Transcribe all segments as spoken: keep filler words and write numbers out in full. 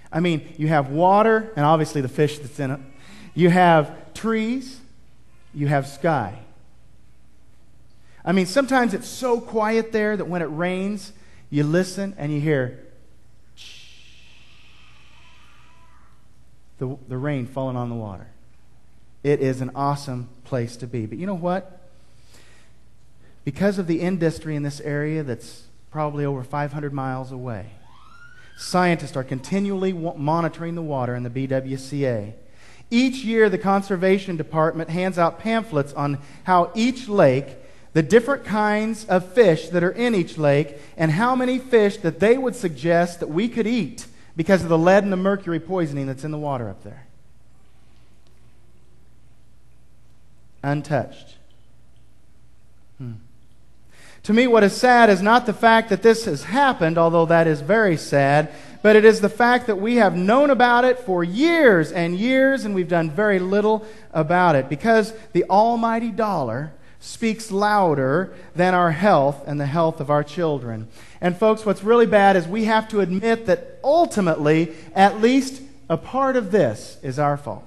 I mean, you have water, and obviously the fish that's in it. You have trees, you have sky. I mean, sometimes it's so quiet there that when it rains, you listen and you hear the, the rain falling on the water. It is an awesome place to be. But you know what? Because of the industry in this area that's probably over five hundred miles away, scientists are continually monitoring the water in the B W C A. Each year, the Conservation Department hands out pamphlets on how each lake, the different kinds of fish that are in each lake, and how many fish that they would suggest that we could eat because of the lead and the mercury poisoning that's in the water up there. Untouched. Hmm. To me, what is sad is not the fact that this has happened, although that is very sad, but it is the fact that we have known about it for years and years, and we've done very little about it, because the almighty dollar speaks louder than our health and the health of our children. And folks, what's really bad is we have to admit that ultimately, at least a part of this is our fault.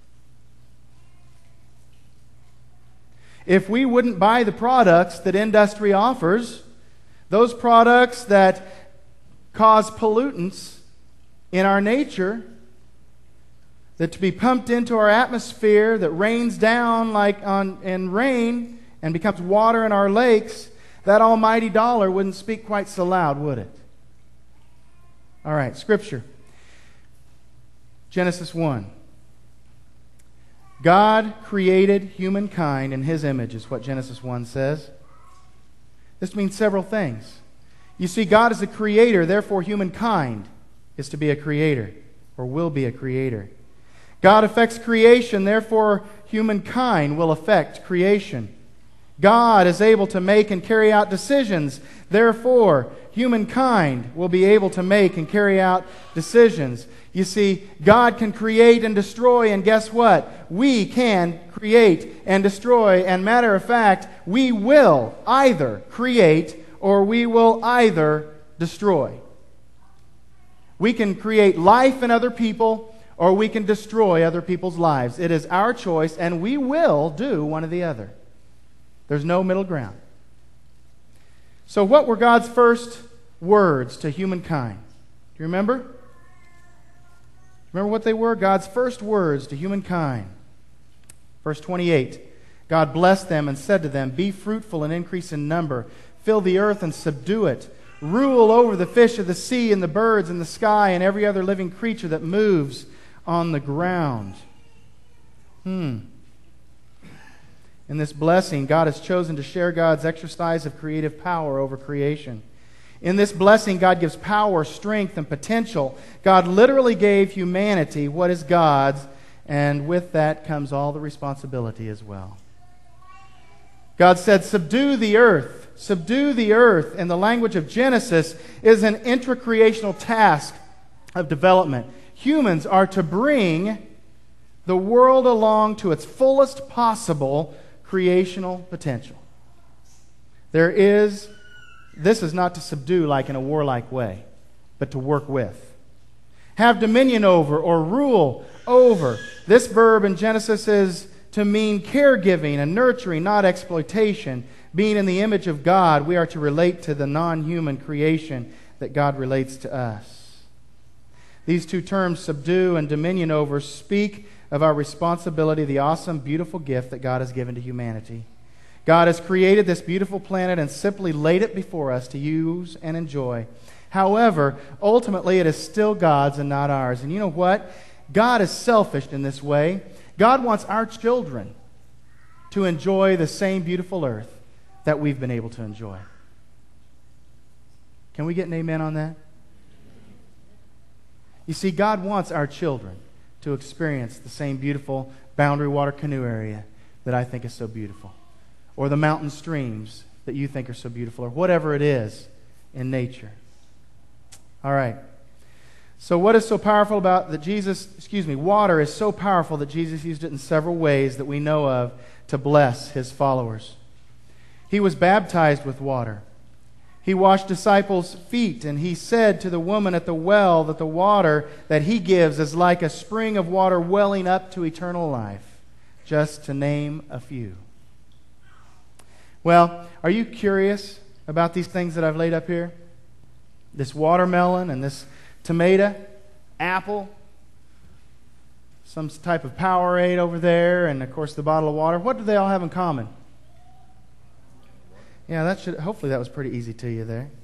If we wouldn't buy the products that industry offers, those products that cause pollutants in our nature, that to be pumped into our atmosphere, that rains down like on in rain and becomes water in our lakes, that almighty dollar wouldn't speak quite so loud, would it? All right, Scripture. Genesis one. God created humankind in His image, is what Genesis one says. This means several things. You see, God is a creator, therefore humankind is to be a creator, or will be a creator. God affects creation, therefore humankind will affect creation. God is able to make and carry out decisions, therefore humankind will be able to make and carry out decisions. You see, God can create and destroy, and guess what? We can create and destroy, and matter of fact, we will either create or we will either destroy. We can create life in other people, or we can destroy other people's lives. It is our choice, and we will do one or the other. There's no middle ground. So what were God's first words to humankind? Do you remember? Remember what they were? God's first words to humankind. Verse twenty-eight. God blessed them and said to them, "Be fruitful and increase in number. Fill the earth and subdue it. Rule over the fish of the sea and the birds in the sky and every other living creature that moves on the ground." Hmm. In this blessing, God has chosen to share God's exercise of creative power over creation. In this blessing, God gives power, strength, and potential. God literally gave humanity what is God's, and with that comes all the responsibility as well. God said, "Subdue the earth." Subdue the earth, in the language of Genesis, is an intracreational task of development. Humans are to bring the world along to its fullest possible creational potential. There is, this is not to subdue like in a warlike way, but to work with. Have dominion over or rule over. This verb in Genesis is to mean caregiving and nurturing, not exploitation. Being in the image of God, we are to relate to the non-human creation that God relates to us. These two terms, subdue and dominion over, speak of our responsibility, the awesome, beautiful gift that God has given to humanity. God has created this beautiful planet and simply laid it before us to use and enjoy. However, ultimately it is still God's and not ours. And you know what? God is selfish in this way. God wants our children to enjoy the same beautiful earth that we've been able to enjoy. Can we get an amen on that? You see, God wants our children to experience the same beautiful Boundary Water Canoe area that I think is so beautiful, or the mountain streams that you think are so beautiful, or whatever it is in nature. All right. So what is so powerful about that Jesus, excuse me, water is so powerful that Jesus used it in several ways that we know of to bless His followers. He was baptized with water. He washed disciples' feet, and he said to the woman at the well that the water that he gives is like a spring of water welling up to eternal life, just to name a few. Well, are you curious about these things that I've laid up here? This watermelon and this tomato, apple, some type of Powerade over there, and of course the bottle of water. What do they all have in common? Yeah, that should hopefully that was pretty easy to you there.